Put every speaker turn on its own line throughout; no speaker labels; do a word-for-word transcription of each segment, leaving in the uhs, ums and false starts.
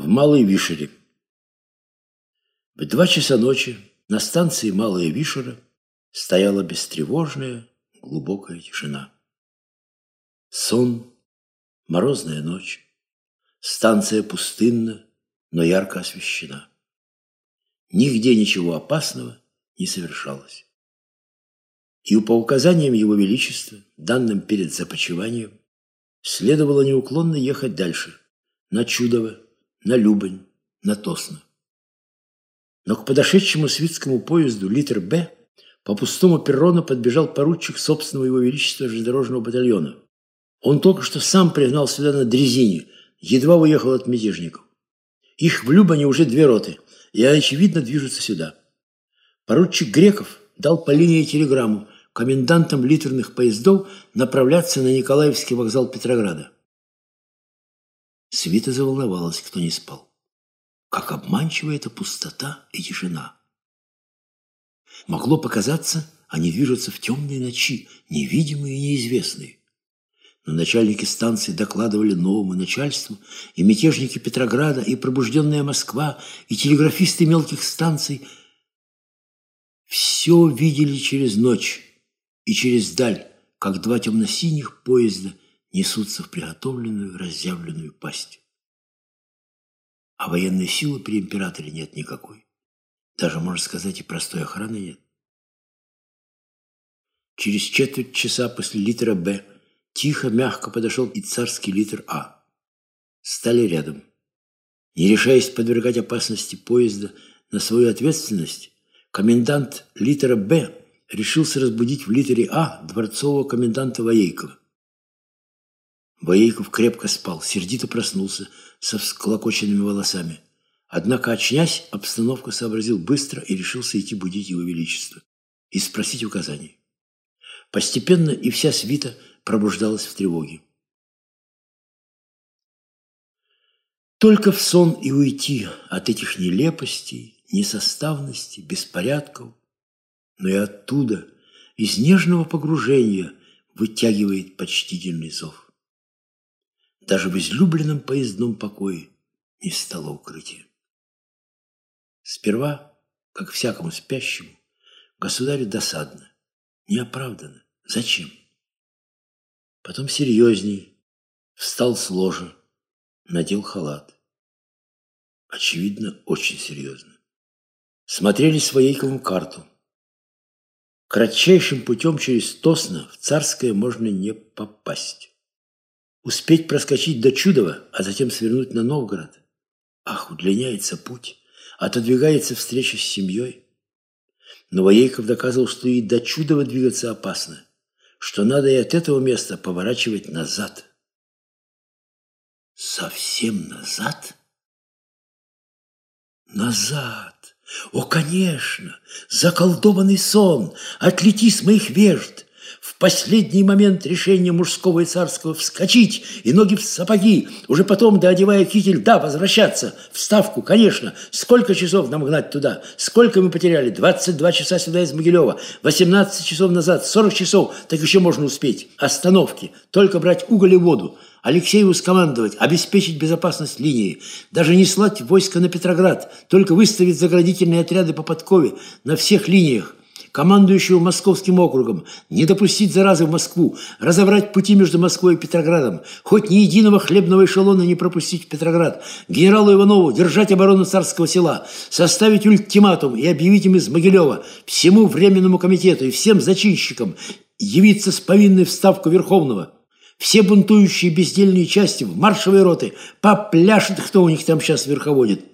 В Малой Вишере. В два часа ночи на станции Малая Вишера стояла бестревожная, глубокая тишина. Сон, морозная ночь, станция пустынна, но ярко освещена. Нигде ничего опасного не совершалось. И по указаниям Его Величества, данным перед започиванием, следовало неуклонно ехать дальше, на Чудово, на Любань, на Тосно. Но к подошедшему свитскому поезду литр Б по пустому перрону подбежал поручик собственного Его Величества железнодорожного батальона. Он только что сам пригнал сюда на дрезине, едва уехал от мятежников. Их в Любане уже две роты, и, очевидно, движутся сюда. Поручик Греков дал по линии телеграмму комендантам литерных поездов направляться на Николаевский вокзал Петрограда. Свита заволновалась, кто не спал. Как обманчива эта пустота и тишина. Могло показаться, они движутся в темные ночи, невидимые и неизвестные. Но начальники станции докладывали новому начальству, и мятежники Петрограда, и пробужденная Москва, и телеграфисты мелких станций все видели через ночь и через даль, как два темно-синих поезда несутся в приготовленную разъявленную пасть. А военной силы при императоре нет никакой. Даже, можно сказать, и простой охраны нет. Через четверть часа после литра Б тихо, мягко подошел и царский литр А. Стали рядом. Не решаясь подвергать опасности поезда на свою ответственность, комендант литра Б решился разбудить в литере А дворцового коменданта Воейкова. Воейков крепко спал, сердито проснулся со всклокоченными волосами. Однако, очнясь, обстановку сообразил быстро и решился идти будить Его Величество и спросить указаний. Постепенно и вся свита пробуждалась в тревоге. Только в сон и уйти от этих нелепостей, несоставностей, беспорядков, но и оттуда, из нежного погружения, вытягивает почтительный зов. Даже в излюбленном поездном покое не стало укрытия. Сперва, как всякому спящему, государю досадно, неоправданно. Зачем? Потом серьезней, встал с ложа, надел халат. Очевидно, очень серьезно. Смотрели с Воейковым карту. Кратчайшим путем через Тосно в Царское можно не попасть. Успеть проскочить до Чудова, а затем свернуть на Новгород. Ах, удлиняется путь, отодвигается встреча с семьей. Но Воейков доказывал, что и до Чудова двигаться опасно, что надо и от этого места поворачивать назад. Совсем назад? Назад! О, конечно! Заколдованный сон! Отлети с моих вежд! В последний момент решения мужского и царского вскочить и ноги в сапоги, уже потом, доодевая китель, да, возвращаться, в Ставку, конечно. Сколько часов нам гнать туда? Сколько мы потеряли? двадцать два часа сюда из Могилева, восемнадцать часов назад, сорок часов, так еще можно успеть. Остановки, только брать уголь и воду. Алексееву скомандовать, обеспечить безопасность линии, даже не слать войска на Петроград, только выставить заградительные отряды по подкове на всех линиях. Командующего Московским округом, не допустить заразы в Москву, разобрать пути между Москвой и Петроградом, хоть ни единого хлебного эшелона не пропустить в Петроград, генералу Иванову держать оборону Царского Села, составить ультиматум и объявить им из Могилева, всему Временному комитету и всем зачинщикам явиться с повинной в Ставку Верховного. Все бунтующие бездельные части в маршевые роты попляшут, кто у них там сейчас верховодит.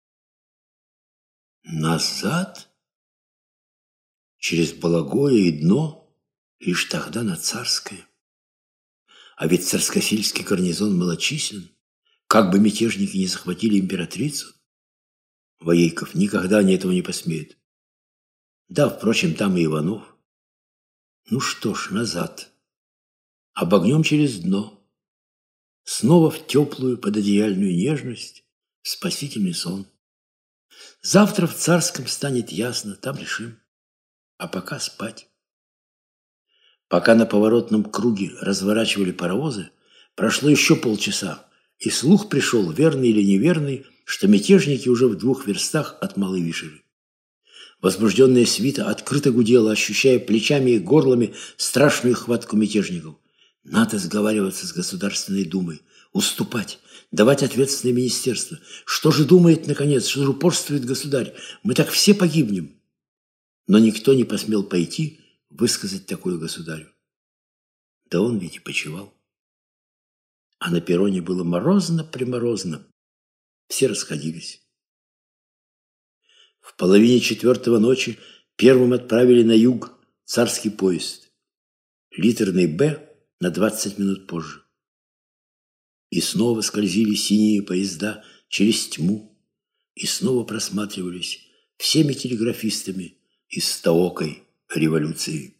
Назад? Через Балагое и Дно, лишь тогда на Царское. А ведь царскосельский гарнизон малочислен, как бы мятежники не захватили императрицу. Воейков никогда они этого не посмеют. Да, впрочем, там и Иванов. Ну что ж, назад. Обогнем через Дно. Снова в теплую пододеяльную нежность, в спасительный сон. Завтра в Царском станет ясно, там решим. А пока спать. Пока на поворотном круге разворачивали паровозы, прошло еще полчаса, и слух пришел, верный или неверный, что мятежники уже в двух верстах от Малой Вишеры. Возбужденная свита открыто гудела, ощущая плечами и горлами страшную хватку мятежников. Надо сговариваться с Государственной Думой, уступать, давать ответственное министерство. Что же думает, наконец, что же упорствует государь? Мы так все погибнем. Но никто не посмел пойти высказать такое государю. Да он ведь и почивал. А на перроне было морозно-приморозно. Все расходились. В половине четвертого ночи первым отправили на юг царский поезд. Литерный «Б» на двадцать минут позже. И снова скользили синие поезда через тьму, и снова просматривались всеми телеграфистами из стоокой революции.